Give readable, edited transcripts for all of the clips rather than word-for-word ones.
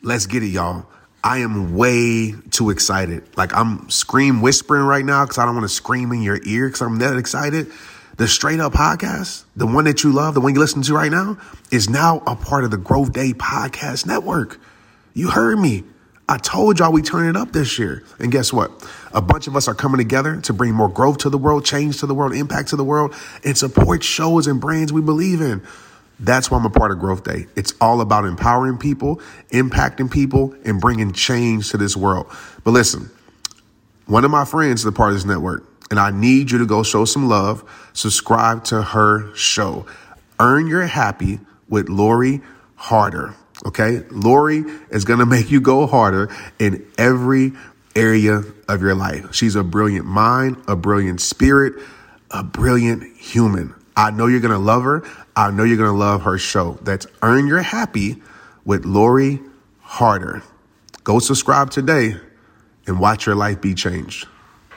Let's get it, y'all. I am way too excited. Like, I'm scream whispering right now because I don't want to scream in your ear because I'm that excited. The Straight Up podcast, the one that you love, the one you're listening to right now, is now a part of the Growth Day Podcast Network. You heard me. I told y'all we turn it up this year. And guess what? A bunch of us are coming together to bring more growth to the world, change to the world, impact to the world, and support shows and brands we believe in. That's why I'm a part of Growth Day. It's all about empowering people, impacting people, and bringing change to this world. But listen, one of my friends is a part of this network, and I need you to go show some love. Subscribe to her show. Earn Your Happy with Lori Harder. Okay? Lori is going to make you go harder in every area of your life. She's a brilliant mind, a brilliant spirit, a brilliant human. I know you're going to love her. I know you're going to love her show. That's Earn Your Happy with Lori Harder. Go subscribe today and watch your life be changed.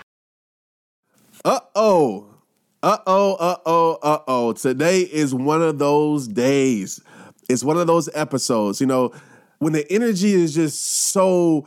Today is one of those days. It's one of those episodes, you know, when the energy is just so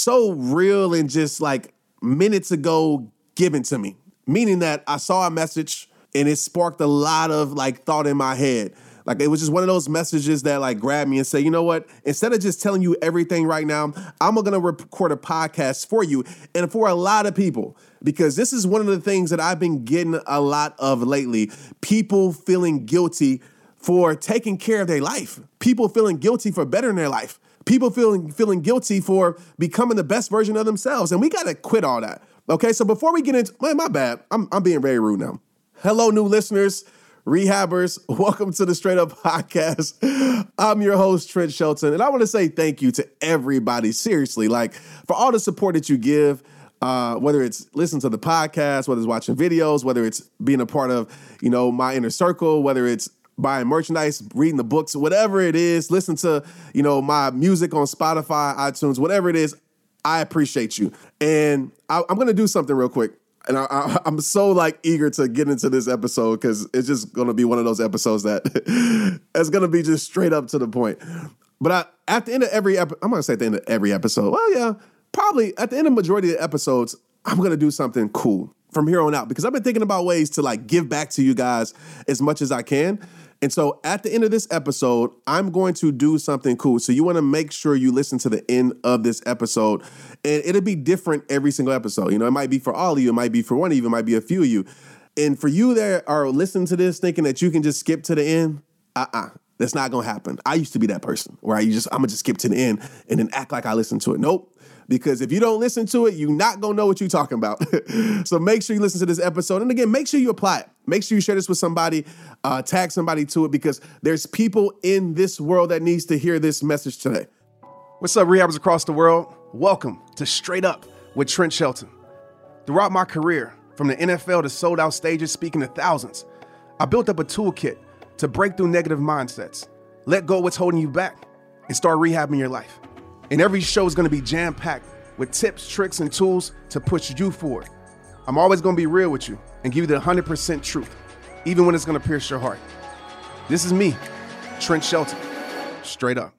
real and just like minutes ago given to me. Meaning that I saw a message and it sparked a lot of like thought in my head. Like it was just one of those messages that like grabbed me and say, you know what? Instead of just telling you everything right now, I'm going to record a podcast for you and for a lot of people, because this is one of the things that I've been getting a lot of lately. People feeling guilty for taking care of their life. People feeling guilty for bettering their life. People feeling guilty for becoming the best version of themselves. And we got to quit all that. Okay, so before we get into, my bad, I'm being very rude now. Hello, new listeners, rehabbers. Welcome to the Straight Up Podcast. I'm your host, Trent Shelton, and I want to say thank you to everybody, seriously, like for all the support that you give, whether it's listening to the podcast, whether it's watching videos, whether it's being a part of, you know, my inner circle, whether it's buying merchandise, reading the books, whatever it is, listen to, you know, my music on Spotify, iTunes, whatever it is, I appreciate you. And I'm going to do something real quick. And I'm so like eager to get into this episode because it's just going to be one of those episodes that it's going to be just straight up to the point. But at the end of every episode, I'm going to say at the end of every episode, well, yeah, probably at the end of majority of the episodes, I'm going to do something cool from here on out because I've been thinking about ways to like give back to you guys as much as I can. And so at the end of this episode, I'm going to do something cool. So you want to make sure you listen to the end of this episode. And it'll be different every single episode. You know, it might be for all of you. It might be for one of you. It might be a few of you. And for you that are listening to this thinking that you can just skip to the end, that's not going to happen. I used to be that person where I'm going to just skip to the end and then act like I listened to it. Nope. Because if you don't listen to it, you're not going to know what you're talking about. So make sure you listen to this episode. And again, make sure you apply it. Make sure you share this with somebody, tag somebody to it, because there's people in this world that needs to hear this message today. What's up, rehabbers across the world? Welcome to Straight Up with Trent Shelton. Throughout my career, from the NFL to sold out stages speaking to thousands, I built up a toolkit to break through negative mindsets, let go of what's holding you back, and start rehabbing your life. And every show is going to be jam-packed with tips, tricks, and tools to push you forward. I'm always going to be real with you and give you the 100% truth, even when it's going to pierce your heart. This is me, Trent Shelton, straight up.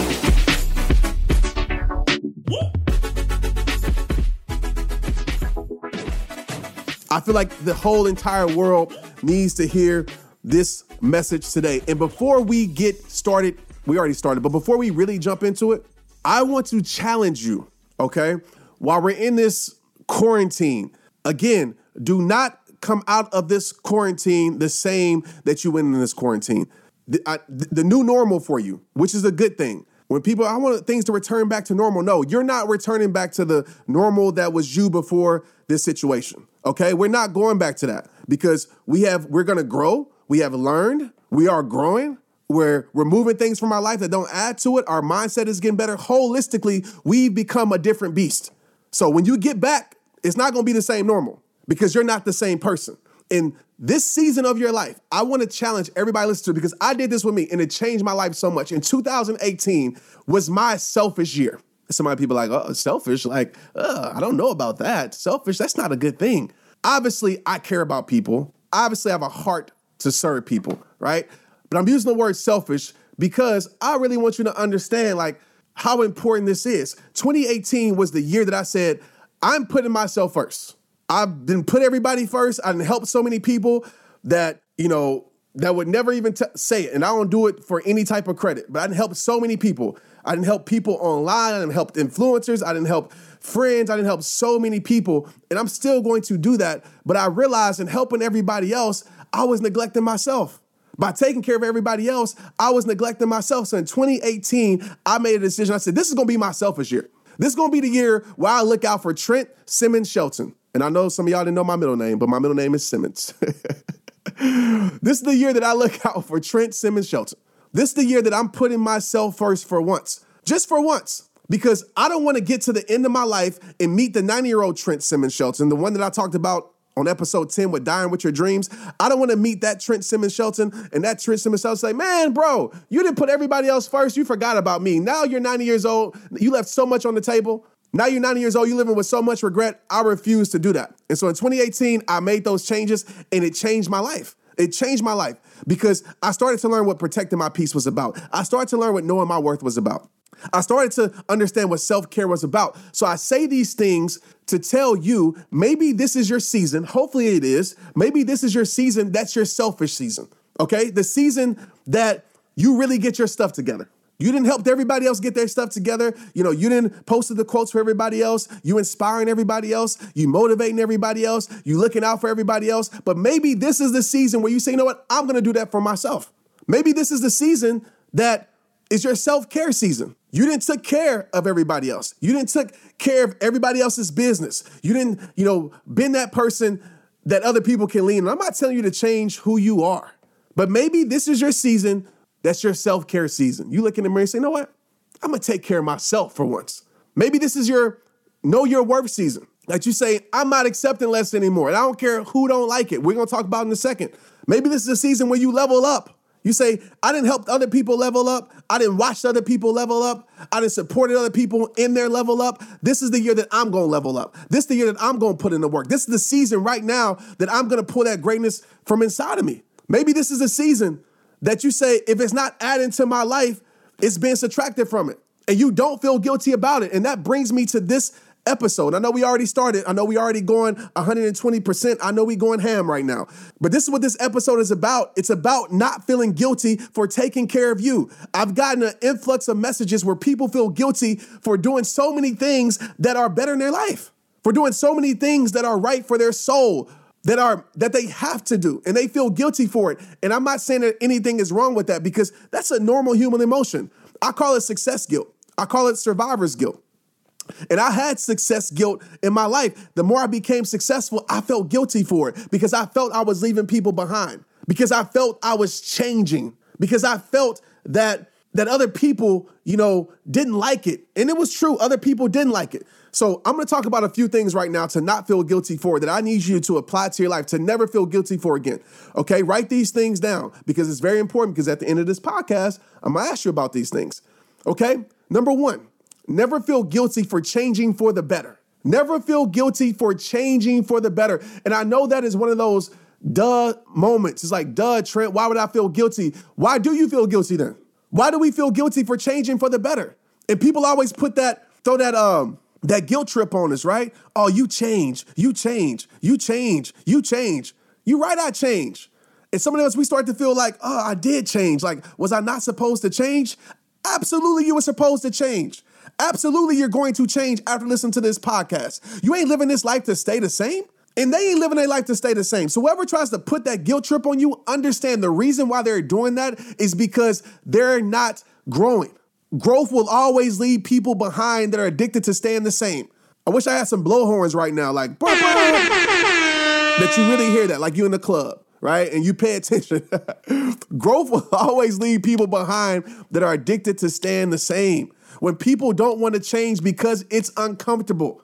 I feel like the whole entire world needs to hear this message today. And before we get started, we already started, but before we really jump into it, I want to challenge you, okay? While we're in this quarantine, again, do not come out of this quarantine the same that you went in this quarantine. The new normal for you, which is a good thing. When people, I want things to return back to normal. No, you're not returning back to the normal that was you before this situation, okay? We're not going back to that because we're going to grow. We have learned. We are growing. We're removing things from our life that don't add to it. Our mindset is getting better. Holistically, we've become a different beast. So when you get back, it's not going to be the same normal because you're not the same person. In this season of your life, I want to challenge everybody listening to it because I did this with me and it changed my life so much. In 2018 was my selfish year. Some of my people are like, oh, selfish? Like, I don't know about that. Selfish, that's not a good thing. Obviously, I care about people. Obviously, I have a heart to serve people, right? But I'm using the word selfish because I really want you to understand, like, how important this is. 2018 was the year that I said, I'm putting myself first. I've been put everybody first. I didn't help so many people that, that would never even say it. And I don't do it for any type of credit, but I didn't help so many people. I didn't help people online. I didn't help influencers. I didn't help friends. I didn't help so many people. And I'm still going to do that. But I realized in helping everybody else, I was neglecting myself. By taking care of everybody else, I was neglecting myself. So in 2018, I made a decision. I said, this is going to be my selfish year. This is going to be the year where I look out for Trent Simmons Shelton. And I know some of y'all didn't know my middle name, but my middle name is Simmons. This is the year that I look out for Trent Simmons Shelton. This is the year that I'm putting myself first for once. Just for once. Because I don't want to get to the end of my life and meet the 90-year-old Trent Simmons Shelton, the one that I talked about on episode 10 with Dying With Your Dreams. I don't want to meet that Trent Simmons Shelton and that Trent Simmons Shelton say, man, bro, you didn't put everybody else first. You forgot about me. Now you're 90 years old. You left so much on the table. Now you're 90 years old. You're living with so much regret. I refuse to do that. And so in 2018, I made those changes and it changed my life. It changed my life because I started to learn what protecting my peace was about. I started to learn what knowing my worth was about. I started to understand what self-care was about. So I say these things to tell you, maybe this is your season. Hopefully it is. Maybe this is your season. That's your selfish season. Okay? The season that you really get your stuff together. You didn't help everybody else get their stuff together. You didn't post the quotes for everybody else. You inspiring everybody else. You motivating everybody else. You looking out for everybody else. But maybe this is the season where you say, you know what? I'm going to do that for myself. Maybe this is the season that is your self-care season. You didn't take care of everybody else. You didn't take care of everybody else's business. You didn't, been that person that other people can lean on. I'm not telling you to change who you are, but maybe this is your season. That's your self-care season. You look in the mirror and say, you know what? I'm going to take care of myself for once. Maybe this is your know your worth season. That you say, I'm not accepting less anymore. And I don't care who don't like it. We're going to talk about it in a second. Maybe this is a season where you level up. You say, I didn't help other people level up. I didn't watch other people level up. I didn't support other people in their level up. This is the year that I'm going to level up. This is the year that I'm going to put in the work. This is the season right now that I'm going to pull that greatness from inside of me. Maybe this is a season that you say, if it's not adding to my life, it's being subtracted from it. And you don't feel guilty about it. And that brings me to this episode. I know we already started. I know we already going 120%. I know we going ham right now. But this is what this episode is about. It's about not feeling guilty for taking care of you. I've gotten an influx of messages where people feel guilty for doing so many things that are better in their life, for doing so many things that are right for their soul, that they have to do, and they feel guilty for it. And I'm not saying that anything is wrong with that because that's a normal human emotion. I call it success guilt. I call it survivor's guilt. And I had success guilt in my life. The more I became successful, I felt guilty for it because I felt I was leaving people behind, because I felt I was changing, because I felt that other people, didn't like it. And it was true. Other people didn't like it. So I'm going to talk about a few things right now to not feel guilty for, that I need you to apply to your life, to never feel guilty for again. Okay, write these things down because it's very important, because at the end of this podcast, I'm going to ask you about these things. Okay, number one, never feel guilty for changing for the better. Never feel guilty for changing for the better. And I know that is one of those duh moments. It's like, duh, Trent, why would I feel guilty? Why do you feel guilty then? Why do we feel guilty for changing for the better? And people always throw that guilt trip on us, right? Oh, you change. You're right, I change. And some of us, we start to feel like, oh, I did change. Like, was I not supposed to change? Absolutely, you were supposed to change. Absolutely, you're going to change after listening to this podcast. You ain't living this life to stay the same, and they ain't living their life to stay the same. So whoever tries to put that guilt trip on you, understand the reason why they're doing that is because they're not growing. Growth will always leave people behind that are addicted to staying the same. I wish I had some blowhorns right now, like, bah, bah, that you really hear that, like you in the club, right? And you pay attention. Growth will always leave people behind that are addicted to staying the same. When people don't want to change because it's uncomfortable,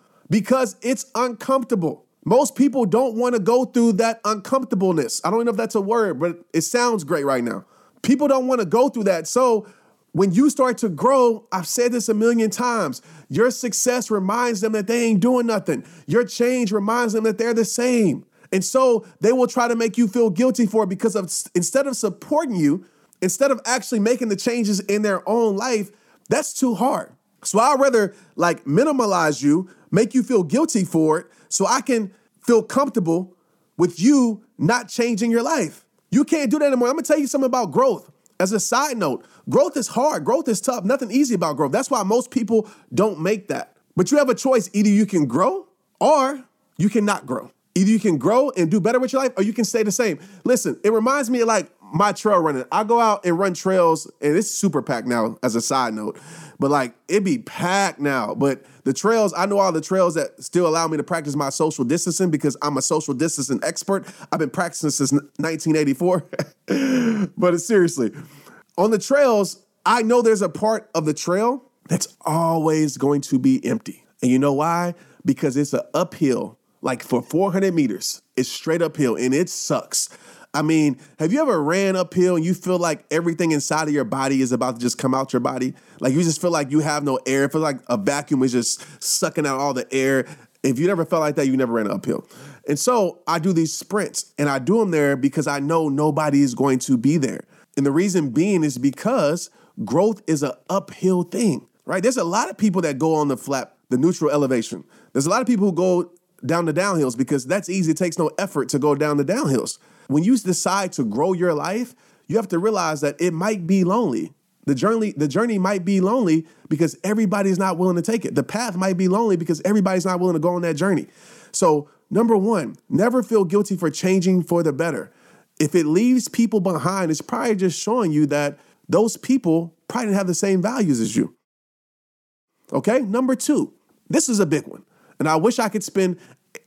Most people don't want to go through that uncomfortableness. I don't know if that's a word, but it sounds great right now. People don't want to go through that. So when you start to grow, I've said this a million times, your success reminds them that they ain't doing nothing. Your change reminds them that they're the same. And so they will try to make you feel guilty for it because instead of supporting you, instead of actually making the changes in their own life, that's too hard. So I'd rather like minimalize you, make you feel guilty for it, so I can feel comfortable with you not changing your life. You can't do that anymore. I'm gonna tell you something about growth. As a side note, growth is hard. Growth is tough. Nothing easy about growth. That's why most people don't make that. But you have a choice. Either you can grow or you cannot grow. Either you can grow and do better with your life or you can stay the same. Listen, it reminds me of like my trail running. I go out and run trails and it's super packed now as a side note, but like it be packed now. But the trails, I know all the trails that still allow me to practice my social distancing because I'm a social distancing expert. I've been practicing since 1984. But seriously, on the trails, I know there's a part of the trail that's always going to be empty. And you know why? Because it's an uphill, like for 400 meters. It's straight uphill and it sucks. I mean, have you ever ran uphill and you feel like everything inside of your body is about to just come out your body? Like you just feel like you have no air. It feels like a vacuum is just sucking out all the air. If you never felt like that, you never ran uphill. And so I do these sprints and I do them there because I know nobody is going to be there. And the reason being is because growth is an uphill thing, right? There's a lot of people that go on the neutral elevation. There's a lot of people who go down the downhills because that's easy. It takes no effort to go down the downhills. When you decide to grow your life, you have to realize that it might be lonely. The journey might be lonely because everybody's not willing to take it. The path might be lonely because everybody's not willing to go on that journey. So, number one, never feel guilty for changing for the better. If it leaves people behind, it's probably just showing you that those people probably didn't have the same values as you. Okay? Number two, this is a big one. And I wish I could spend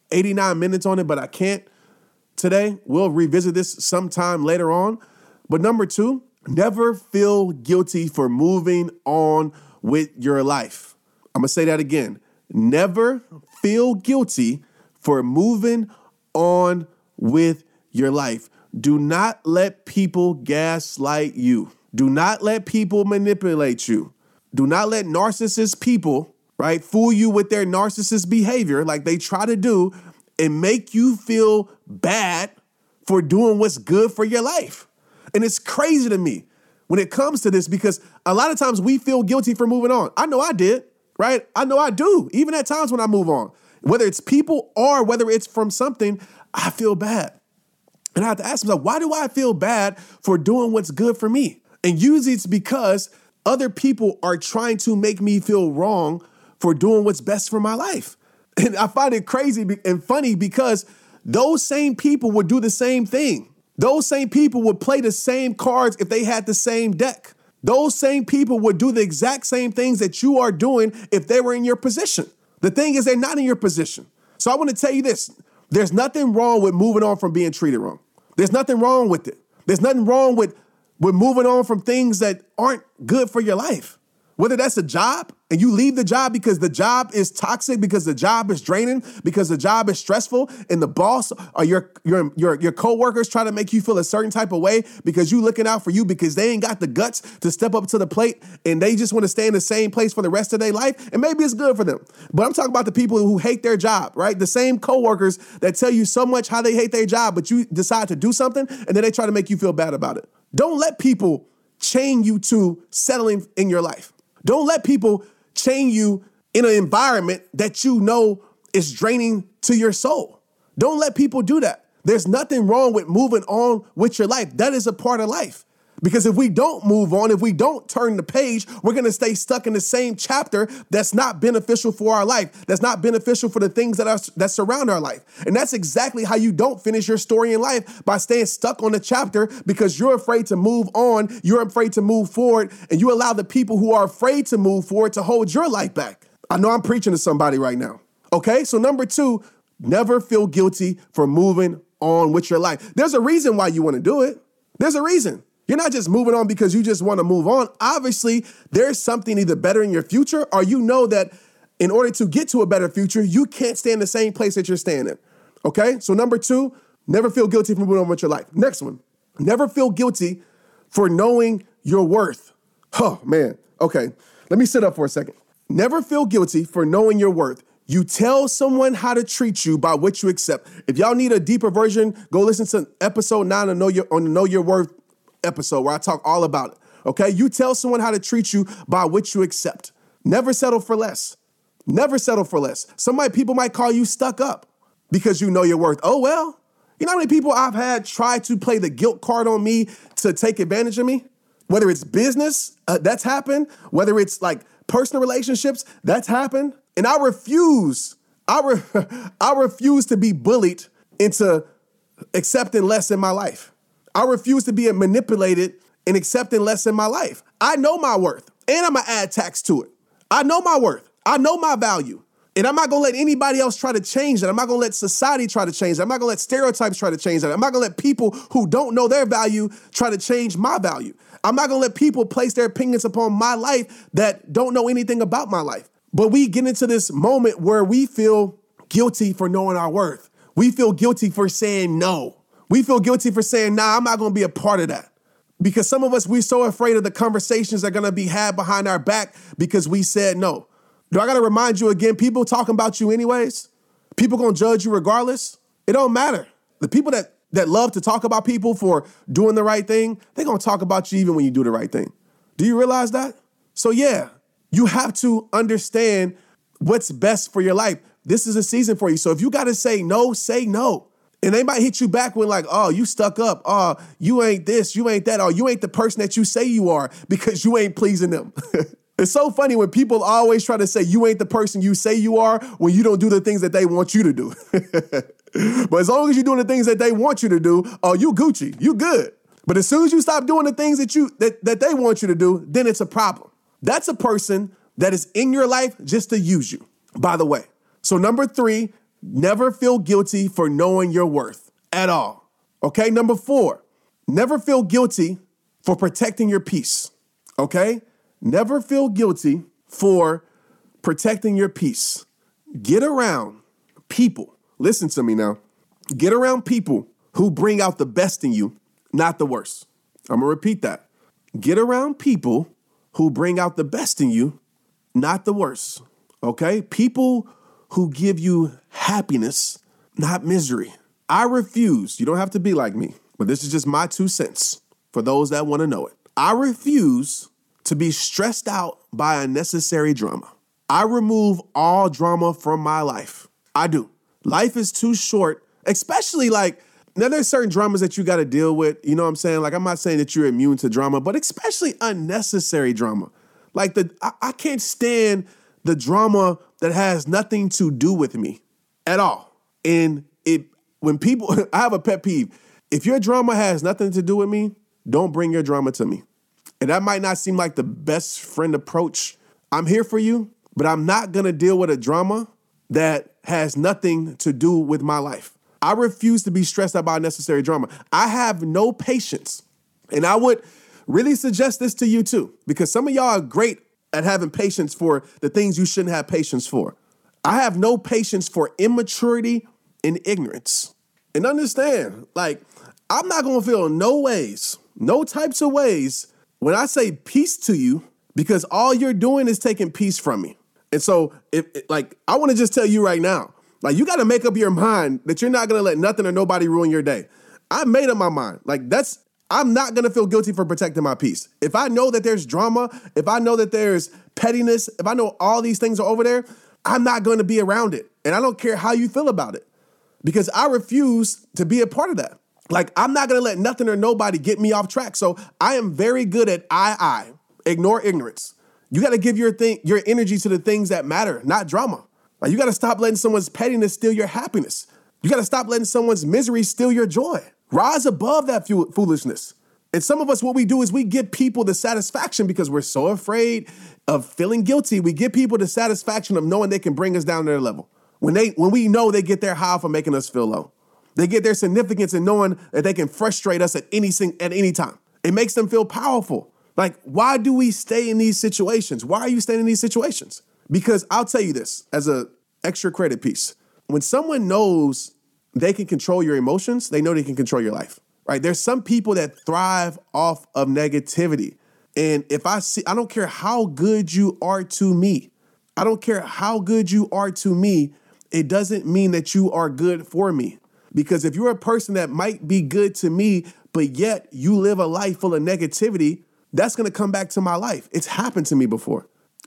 89 minutes on it, but I can't. Today, we'll revisit this sometime later on. But number two, never feel guilty for moving on with your life. I'm going to say that again. Never feel guilty for moving on with your life. Do not let people gaslight you. Do not let people manipulate you. Do not let narcissist people, right, fool you with their narcissist behavior like they try to do and make you feel bad for doing what's good for your life. And it's crazy to me when it comes to this because a lot of times we feel guilty for moving on. I know I did, right? I know I do. Even at times when I move on, whether it's people or whether it's from something, I feel bad. And I have to ask myself, why do I feel bad for doing what's good for me? And usually it's because other people are trying to make me feel wrong for doing what's best for my life. And I find it crazy and funny because those same people would do the same thing. Those same people would play the same cards if they had the same deck. Those same people would do the exact same things that you are doing if they were in your position. The thing is, they're not in your position. So I want to tell you this. There's nothing wrong with moving on from being treated wrong. There's nothing wrong with it. There's nothing wrong with moving on from things that aren't good for your life. Whether that's a job and you leave the job because the job is toxic, because the job is draining, because the job is stressful, and the boss or your coworkers try to make you feel a certain type of way because you looking out for you because they ain't got the guts to step up to the plate and they just want to stay in the same place for the rest of their life. And maybe it's good for them. But I'm talking about the people who hate their job, right? The same coworkers that tell you so much how they hate their job, but you decide to do something and then they try to make you feel bad about it. Don't let people chain you to settling in your life. Don't let people chain you in an environment that you know is draining to your soul. Don't let people do that. There's nothing wrong with moving on with your life. That is a part of life. Because if we don't move on, if we don't turn the page, we're going to stay stuck in the same chapter that's not beneficial for our life, that's not beneficial for the things that surround our life. And that's exactly how you don't finish your story in life, by staying stuck on the chapter because you're afraid to move on, you're afraid to move forward, and you allow the people who are afraid to move forward to hold your life back. I know I'm preaching to somebody right now. Okay, so number two, never feel guilty for moving on with your life. There's a reason why you want to do it. There's a reason. You're not just moving on because you just want to move on. Obviously, there's something either better in your future, or you know that in order to get to a better future, you can't stay in the same place that you're staying in. Okay? So number two, never feel guilty for moving on with your life. Next one, never feel guilty for knowing your worth. Oh, man. Okay. Let me sit up for a second. Never feel guilty for knowing your worth. You tell someone how to treat you by what you accept. If y'all need a deeper version, go listen to episode 9 on Know Your Worth episode where I talk all about it. Okay? You tell someone how to treat you by what you accept. Never settle for less. Never settle for less. People might call you stuck up because you know your worth. Oh, well, you know how many people I've had try to play the guilt card on me to take advantage of me? Whether it's business, that's happened. Whether it's like personal relationships, that's happened. And I refuse to be bullied into accepting less in my life. I refuse to be manipulated in accepting less in my life. I know my worth, and I'm going to add tax to it. I know my worth. I know my value. And I'm not going to let anybody else try to change that. I'm not going to let society try to change that. I'm not going to let stereotypes try to change that. I'm not going to let people who don't know their value try to change my value. I'm not going to let people place their opinions upon my life that don't know anything about my life. But we get into this moment where we feel guilty for knowing our worth. We feel guilty for saying no. We feel guilty for saying, nah, I'm not going to be a part of that. Because some of us, we're so afraid of the conversations that are going to be had behind our back because we said no. Do I got to remind you again, people talking about you anyways? People going to judge you regardless? It don't matter. The people that love to talk about people for doing the right thing, they're going to talk about you even when you do the right thing. Do you realize that? So yeah, you have to understand what's best for your life. This is a season for you. So if you got to say no, say no. And they might hit you back with like, oh, you stuck up. Oh, you ain't this, you ain't that. Oh, you ain't the person that you say you are because you ain't pleasing them. It's so funny when people always try to say you ain't the person you say you are when you don't do the things that they want you to do. But as long as you're doing the things that they want you to do, oh, you Gucci, you good. But as soon as you stop doing the things that they want you to do, then it's a problem. That's a person that is in your life just to use you, by the way. So number 3, never feel guilty for knowing your worth at all. Okay, number 4, never feel guilty for protecting your peace. Okay? Never feel guilty for protecting your peace. Get around people. Listen to me now. Get around people who bring out the best in you, not the worst. I'm going to repeat that. Get around people who bring out the best in you, not the worst. Okay? People who give you happiness, not misery. I refuse. You don't have to be like me, but this is just my 2 cents for those that want to know it. I refuse to be stressed out by unnecessary drama. I remove all drama from my life. I do. Life is too short, especially like, now there's certain dramas that you got to deal with. You know what I'm saying? Like, I'm not saying that you're immune to drama, but especially unnecessary drama. Like I can't stand the drama that has nothing to do with me at all. And when people, I have a pet peeve. If your drama has nothing to do with me, don't bring your drama to me. And that might not seem like the best friend approach. I'm here for you, but I'm not going to deal with a drama that has nothing to do with my life. I refuse to be stressed out by unnecessary drama. I have no patience. And I would really suggest this to you too, because some of y'all are great at having patience for the things you shouldn't have patience for. I have no patience for immaturity and ignorance. And understand, like, I'm not going to feel no types of ways when I say peace to you, because all you're doing is taking peace from me. And so, I want to just tell you right now, like, you got to make up your mind that you're not going to let nothing or nobody ruin your day. I made up my mind. I'm not going to feel guilty for protecting my peace. If I know that there's drama, if I know that there's pettiness, if I know all these things are over there, I'm not going to be around it. And I don't care how you feel about it, because I refuse to be a part of that. Like, I'm not going to let nothing or nobody get me off track. So I am very good at ignore ignorance. You got to give your energy to the things that matter, not drama. Like, you got to stop letting someone's pettiness steal your happiness. You got to stop letting someone's misery steal your joy. Rise above that foolishness. And some of us, what we do is we give people the satisfaction, because we're so afraid of feeling guilty. We give people the satisfaction of knowing they can bring us down to their level. When we know they get their high for making us feel low. They get their significance in knowing that they can frustrate us at any time. It makes them feel powerful. Like, why do we stay in these situations? Why are you staying in these situations? Because I'll tell you this as an extra credit piece. When someone knows they can control your emotions, they know they can control your life, right? There's some people that thrive off of negativity. And I don't care how good you are to me. I don't care how good you are to me. It doesn't mean that you are good for me. Because if you're a person that might be good to me, but yet you live a life full of negativity, that's going to come back to my life. It's happened to me before.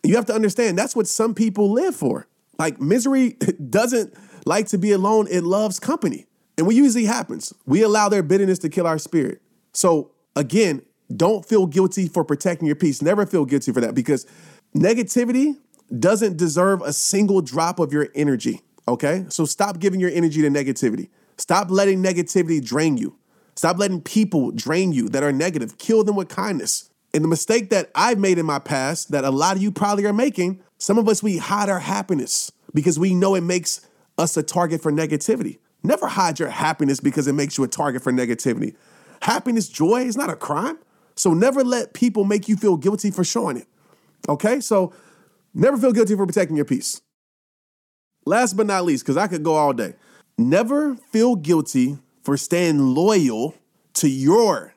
You have to understand that's what some people live for. Like misery doesn't like to be alone. It loves company. And what usually happens, we allow their bitterness to kill our spirit. So again, don't feel guilty for protecting your peace. Never feel guilty for that, because negativity doesn't deserve a single drop of your energy. Okay? So stop giving your energy to negativity. Stop letting negativity drain you. Stop letting people drain you that are negative. Kill them with kindness. And the mistake that I've made in my past, that a lot of you probably are making, some of us, we hide our happiness because we know it makes us a target for negativity. Never hide your happiness because it makes you a target for negativity. Happiness, joy is not a crime. So never let people make you feel guilty for showing it. Okay? So never feel guilty for protecting your peace. Last but not least, because I could go all day. Never feel guilty for staying loyal to your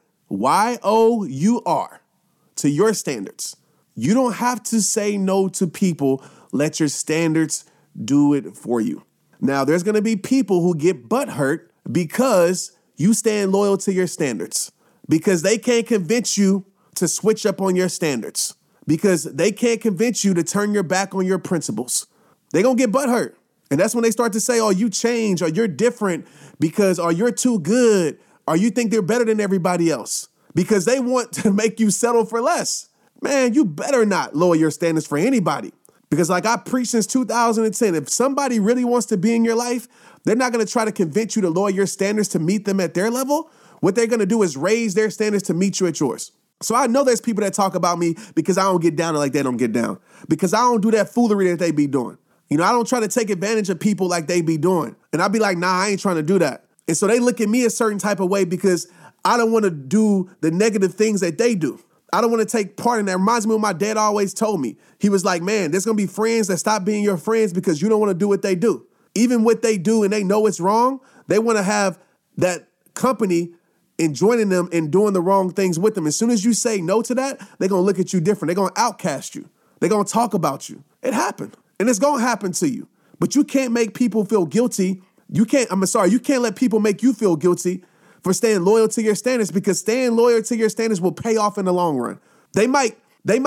Y-O-U-R, to your standards. You don't have to say no to people. Let your standards do it for you. Now, there's going to be people who get butthurt because you stand loyal to your standards, because they can't convince you to switch up on your standards, because they can't convince you to turn your back on your principles. They're going to get butthurt. And that's when they start to say, oh, you change, or you're different because, or you're too good, or you think they're better than everybody else, because they want to make you settle for less. Man, you better not lower your standards for anybody. Because like I preached since 2010, if somebody really wants to be in your life, they're not going to try to convince you to lower your standards to meet them at their level. What they're going to do is raise their standards to meet you at yours. So I know there's people that talk about me because I don't get down like they don't get down, because I don't do that foolery that they be doing. You know, I don't try to take advantage of people like they be doing. And I'll be like, nah, I ain't trying to do that. And so they look at me a certain type of way because I don't want to do the negative things that they do. I don't want to take part in that. It reminds me of what my dad always told me. He was like, man, there's going to be friends that stop being your friends because you don't want to do what they do. Even what they do and they know it's wrong, they want to have that company and joining them and doing the wrong things with them. As soon as you say no to that, they're going to look at you different. They're going to outcast you. They're going to talk about you. It happened. And it's going to happen to you. But you can't make people feel guilty. You can't let people make you feel guilty for staying loyal to your standards, because staying loyal to your standards will pay off in the long run. They might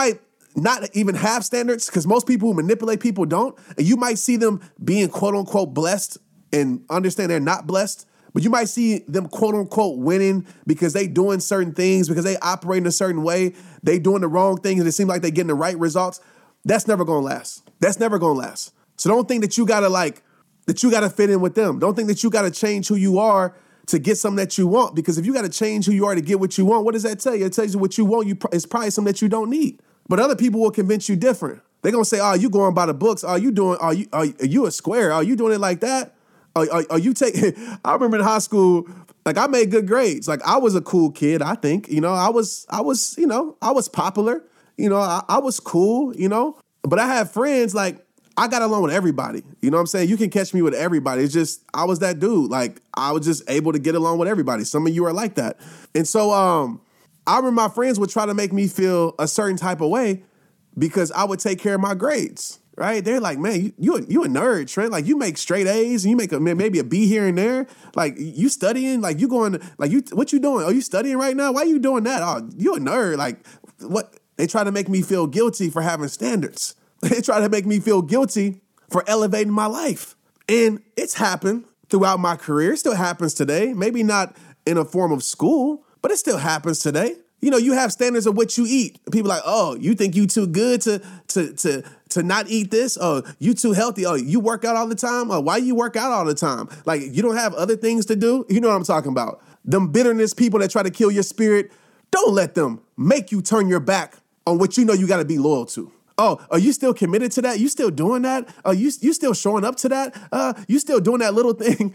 not even have standards, because most people who manipulate people don't. And you might see them being quote unquote blessed and understand they're not blessed. But you might see them quote unquote winning because they doing certain things, because they operate in a certain way. They doing the wrong things and it seems like they're getting the right results. That's never going to last. That's never going to last. So don't think that you got to fit in with them. Don't think that you got to change who you are to get something that you want. Because if you got to change who you are to get what you want, what does that tell you? It tells you what you want. It's probably something that you don't need. But other people will convince you different. They're going to say, oh, you going by the books. Are you a square? Are you doing it like that? Are you taking, I remember in high school, like I made good grades. Like I was a cool kid, I think, I was popular, I was cool, but I had friends, like I got along with everybody. You know what I'm saying? You can catch me with everybody. It's just, I was that dude. Like I was just able to get along with everybody. Some of you are like that. And so, I remember my friends would try to make me feel a certain type of way because I would take care of my grades. Right? They're like, man, you a nerd, Trent. Like you make straight A's and you make maybe a B here and there. Like you studying, like you going, like what you doing? Are you studying right now? Why are you doing that? Oh, you a nerd. Like what? They try to make me feel guilty for having standards. They try to make me feel guilty for elevating my life. And it's happened throughout my career. It still happens today. Maybe not in a form of school, but it still happens today. You have standards of what you eat. People are like, oh, you think you too good to not eat this? Oh, you too healthy. Oh, you work out all the time? Oh, why you work out all the time? Like, you don't have other things to do? You know what I'm talking about. Them bitterness people that try to kill your spirit, don't let them make you turn your back on what you know you got to be loyal to. Oh, are you still committed to that? You still doing that? Are you still showing up to that? You still doing that little thing?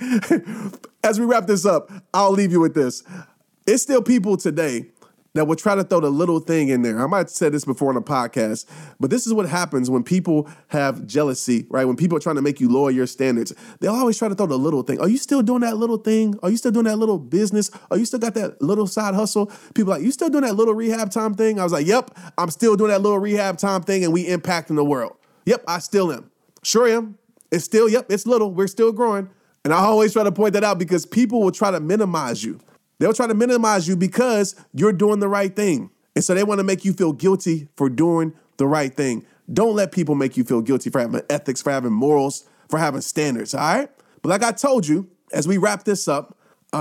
As we wrap this up, I'll leave you with this. It's still people today that will try to throw the little thing in there. I might have said this before on a podcast, but this is what happens when people have jealousy, right? When people are trying to make you lower your standards, they'll always try to throw the little thing. Are you still doing that little thing? Are you still doing that little business? Are you still got that little side hustle? People are like, you still doing that little rehab time thing? I was like, yep, I'm still doing that little rehab time thing and we impacting the world. Yep, I still am. Sure am. It's still, yep, it's little. We're still growing. And I always try to point that out because people will try to minimize you. They'll try to minimize you because you're doing the right thing. And so they want to make you feel guilty for doing the right thing. Don't let people make you feel guilty for having ethics, for having morals, for having standards, all right? But like I told you, as we wrap this up,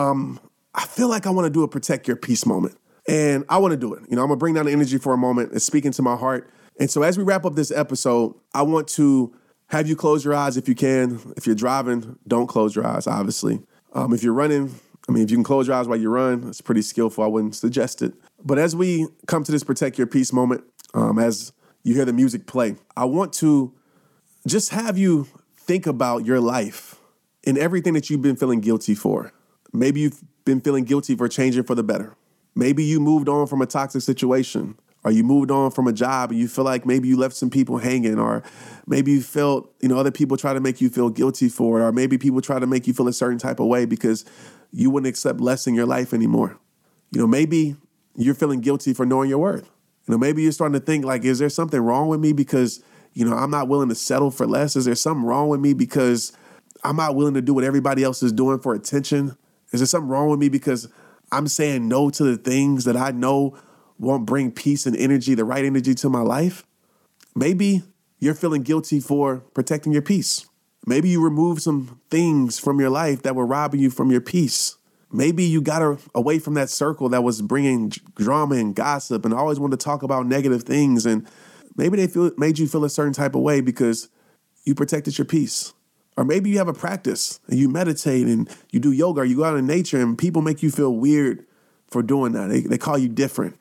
I feel like I want to do a protect your peace moment. And I want to do it. I'm going to bring down the energy for a moment. It's speaking to my heart. And so as we wrap up this episode, I want to have you close your eyes if you can. If you're driving, don't close your eyes, obviously. If you're running, if you can close your eyes while you run, it's pretty skillful. I wouldn't suggest it. But as we come to this protect your peace moment, as you hear the music play, I want to just have you think about your life and everything that you've been feeling guilty for. Maybe you've been feeling guilty for changing for the better. Maybe you moved on from a toxic situation, or you moved on from a job and you feel like maybe you left some people hanging, or maybe you felt, other people try to make you feel guilty for it, or maybe people try to make you feel a certain type of way because you wouldn't accept less in your life anymore. Maybe you're feeling guilty for knowing your worth. Maybe you're starting to think like, is there something wrong with me because, I'm not willing to settle for less? Is there something wrong with me because I'm not willing to do what everybody else is doing for attention? Is there something wrong with me because I'm saying no to the things that I know won't bring peace and energy, the right energy to my life? Maybe you're feeling guilty for protecting your peace. Maybe you removed some things from your life that were robbing you from your peace. Maybe you got away from that circle that was bringing drama and gossip and always wanted to talk about negative things. And maybe they made you feel a certain type of way because you protected your peace. Or maybe you have a practice and you meditate and you do yoga or you go out in nature and people make you feel weird for doing that. They call you different.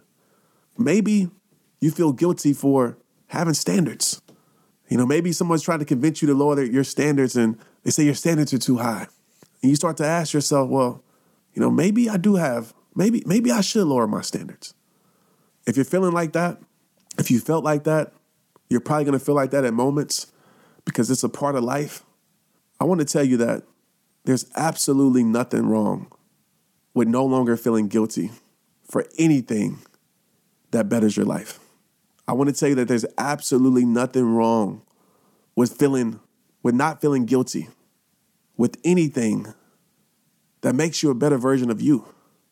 Maybe you feel guilty for having standards. Maybe someone's trying to convince you to lower your standards and they say your standards are too high. And you start to ask yourself, well, maybe I do have, maybe I should lower my standards. If you're feeling like that, if you felt like that, you're probably going to feel like that at moments because it's a part of life. I want to tell you that there's absolutely nothing wrong with no longer feeling guilty for anything that betters your life. I want to tell you that there's absolutely nothing wrong with not feeling guilty with anything that makes you a better version of you.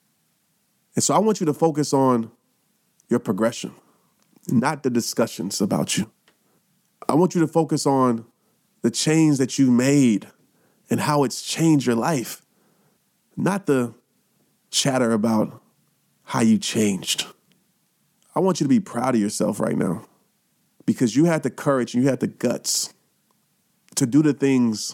And so I want you to focus on your progression, not the discussions about you. I want you to focus on the change that you made and how it's changed your life, not the chatter about how you changed. I want you to be proud of yourself right now because you had the courage and you had the guts to do the things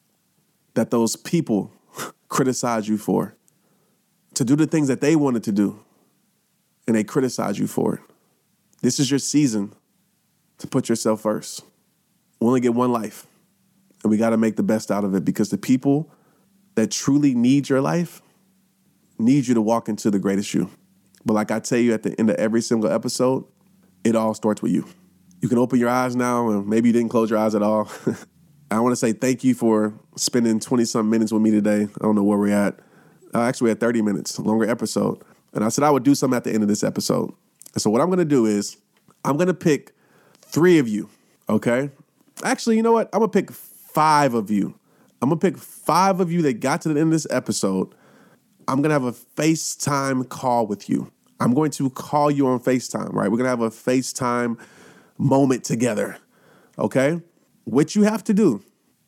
that those people criticize you for, to do the things that they wanted to do and they criticize you for it. This is your season to put yourself first. We only get one life, and we got to make the best out of it because the people that truly need your life need you to walk into the greatest you. But like I tell you at the end of every single episode, it all starts with you. You can open your eyes now, and maybe you didn't close your eyes at all. I want to say thank you for spending 20-some minutes with me today. I don't know where we're at. Actually, we're at 30 minutes, longer episode. And I said I would do something at the end of this episode. And so what I'm going to do is I'm going to pick 3 of you, okay? Actually, you know what? I'm going to pick 5 of you. I'm going to pick 5 of you that got to the end of this episode. I'm going to have a FaceTime call with you. I'm going to call you on FaceTime, right? We're going to have a FaceTime moment together, okay? What you have to do,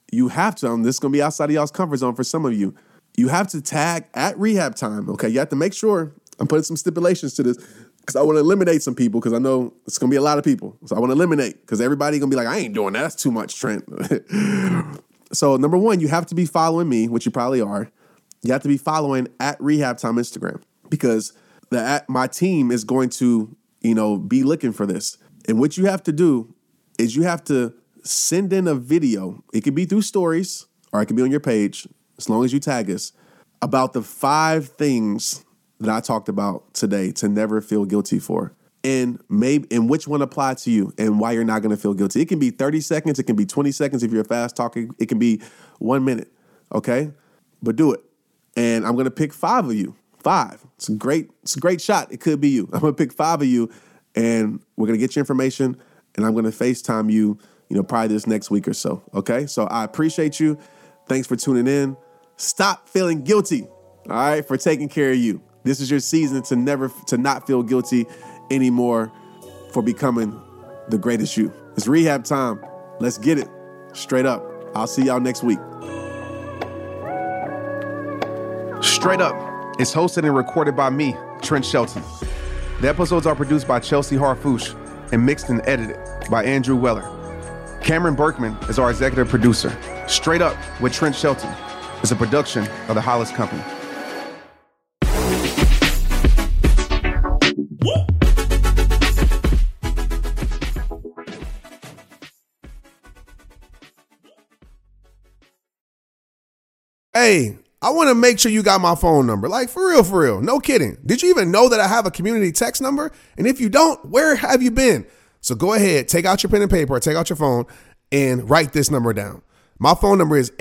this is going to be outside of y'all's comfort zone for some of you. You have to tag at Rehab Time, okay? You have to make sure, I'm putting some stipulations to this because I want to eliminate some people because I know it's going to be a lot of people. So I want to eliminate because everybody's going to be like, I ain't doing that. That's too much, Trent. So number 1, you have to be following me, which you probably are. You have to be following at Rehab Time Instagram because my team is going to, be looking for this. And what you have to do is you have to send in a video. It could be through stories or it could be on your page, as long as you tag us, about the 5 things that I talked about today to never feel guilty for. And which one apply to you and why you're not going to feel guilty. It can be 30 seconds. It can be 20 seconds if you're a fast talker. It can be 1 minute. Okay? But do it. And I'm going to pick 5 of you. 5. It's a great shot. It could be you. I'm going to pick 5 of you and we're going to get your information and I'm going to FaceTime you, probably this next week or so. Okay? So I appreciate you. Thanks for tuning in. Stop feeling guilty, all right, for taking care of you. This is your season to not feel guilty anymore for becoming the greatest you. It's rehab time. Let's get it. Straight up. I'll see y'all next week. Straight Up is hosted and recorded by me, Trent Shelton. The episodes are produced by Chelsea Harfouche and mixed and edited by Andrew Weller. Cameron Berkman is our executive producer. Straight Up with Trent Shelton is a production of the Hollis Company. Hey, I want to make sure you got my phone number. Like, for real. No kidding. Did you even know that I have a community text number? And if you don't, where have you been? So go ahead, take out your pen and paper, or take out your phone and write this number down. My phone number is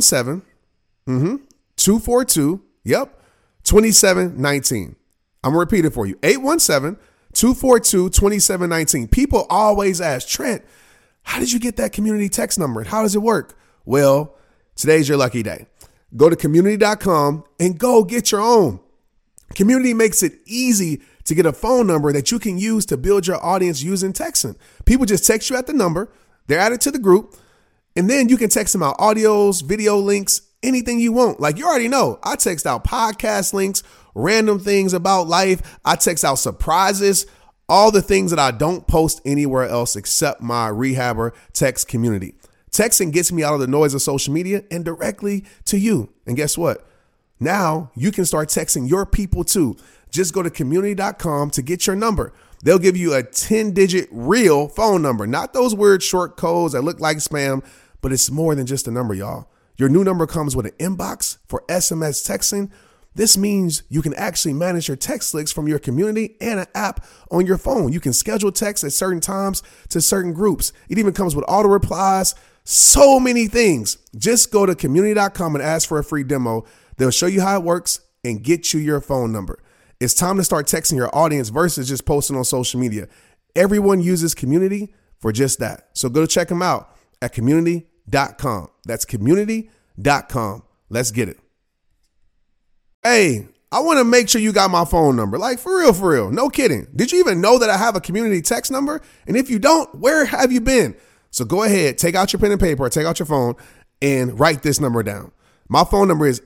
817-242-2719. I'm going to repeat it for you. 817-242-2719. People always ask, Trent, how did you get that community text number? And how does it work? Well, today's your lucky day. Go to community.com and go get your own. Community makes it easy to get a phone number that you can use to build your audience using texting. People just text you at the number, they're added to the group, and then you can text them out audios, video links, anything you want. Like you already know, I text out podcast links, random things about life. I text out surprises, all the things that I don't post anywhere else except my Rehabber text community. Texting gets me out of the noise of social media and directly to you. And guess what? Now you can start texting your people too. Just go to community.com to get your number. They'll give you a 10-digit real phone number, not those weird short codes that look like spam, but it's more than just a number, y'all. Your new number comes with an inbox for SMS texting. This means you can actually manage your text links from your community and an app on your phone. You can schedule texts at certain times to certain groups. It even comes with auto replies. So many things. Just go to community.com and ask for a free demo. They'll show you how it works and get you your phone number. It's time to start texting your audience versus just posting on social media. Everyone uses community for just that. So go check them out at community.com. That's community.com. Let's get it. Hey, I want to make sure you got my phone number. Like, for real. No kidding. Did you even know that I have a community text number? And if you don't, where have you been? So go ahead, take out your pen and paper, or take out your phone and write this number down. My phone number is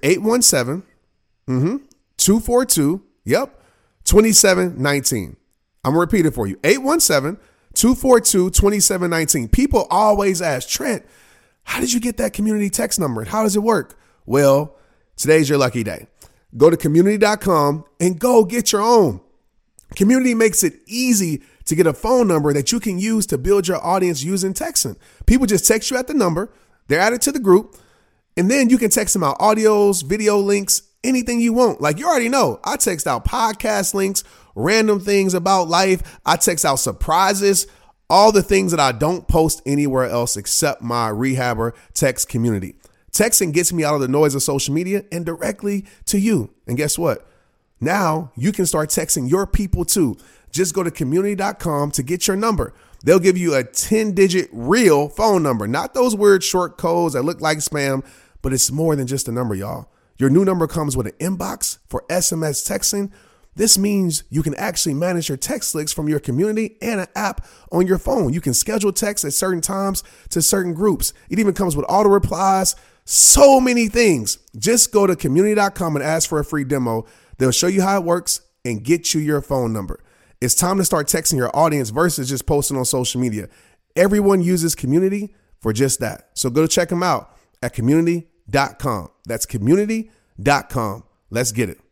817-242-2719. I'm going to repeat it for you. 817-242-2719. People always ask, Trent, how did you get that community text number? And how does it work? Well, today's your lucky day. Go to community.com and go get your own. Community makes it easy to get a phone number that you can use to build your audience using texting. People just text you at the number, they're added to the group, and then you can text them out audios, video links, anything you want. Like you already know, I text out podcast links, random things about life. I text out surprises, all the things that I don't post anywhere else except my Rehabber text community. Texting gets me out of the noise of social media and directly to you. And guess what? Now you can start texting your people too. Just go to community.com to get your number. They'll give you a 10-digit real phone number, not those weird short codes that look like spam, but it's more than just a number, y'all. Your new number comes with an inbox for SMS texting. This means you can actually manage your text links from your community and an app on your phone. You can schedule texts at certain times to certain groups. It even comes with auto replies. So many things. Just go to community.com and ask for a free demo. They'll show you how it works and get you your phone number. It's time to start texting your audience versus just posting on social media. Everyone uses community for just that. So go check them out at community.com. That's community.com. Let's get it.